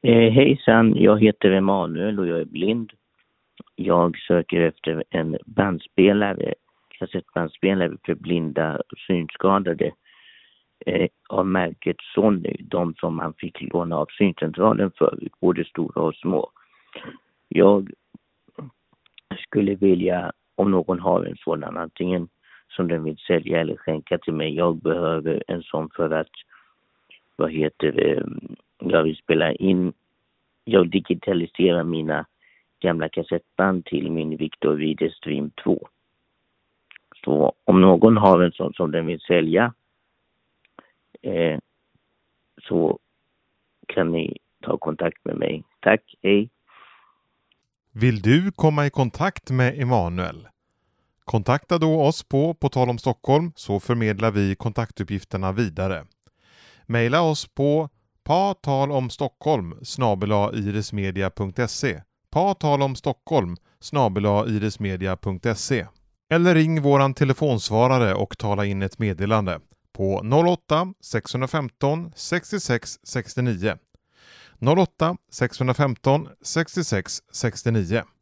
Hejsan, jag heter Emanuel och jag är blind. Jag söker efter en bandspelare, kassettbandspelare för blinda och synskadade av märket Sony. De som man fick låna av syncentralen förut, både stora och små. Jag skulle vilja, om någon har en sådan, antingen som den vill sälja eller skänka till mig. Jag behöver en sån för att, jag vill spela in. Jag digitaliserar mina gamla kassettband till min Victor Video Stream 2. Så om någon har en sån som den vill sälja så kan ni ta kontakt med mig. Tack, hej. Vill du komma i kontakt med Emanuel? Kontakta då oss på tal om Stockholm, så förmedlar vi kontaktuppgifterna vidare. Maila oss på patalomstockholm@irismedia.se patalomstockholm@irismedia.se eller ring våran telefonsvarare och tala in ett meddelande på 08 615 66 69 08 615 66 69.